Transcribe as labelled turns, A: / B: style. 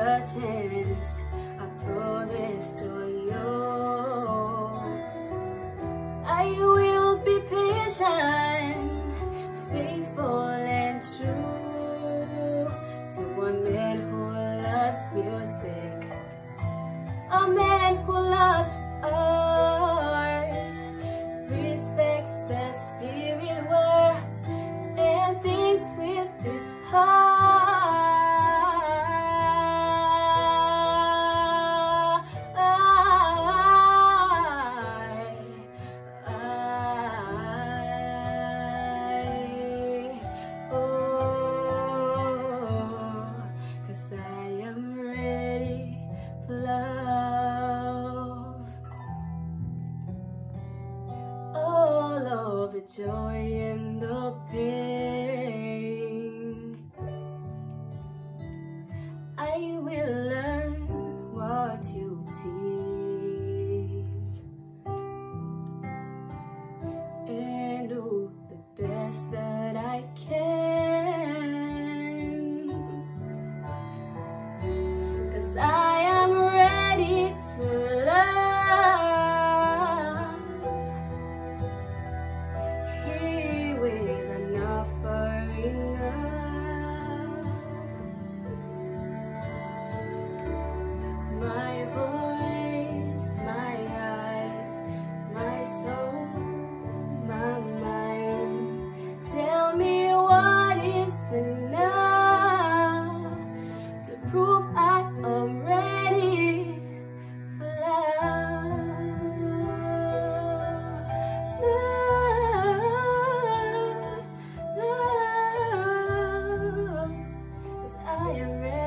A: a chance, I promise to you, I will be patient, faithful and true to a man who loves music, a man who loves art, respects the spirit world, and thinks with his heart. All of the joy and the pain, I will learn what you teach and do the best that I can, 'cause I am ready to learn. My voice, my eyes, my soul, my mind, tell me what is enough to prove I am ready for love, 'cause I am ready.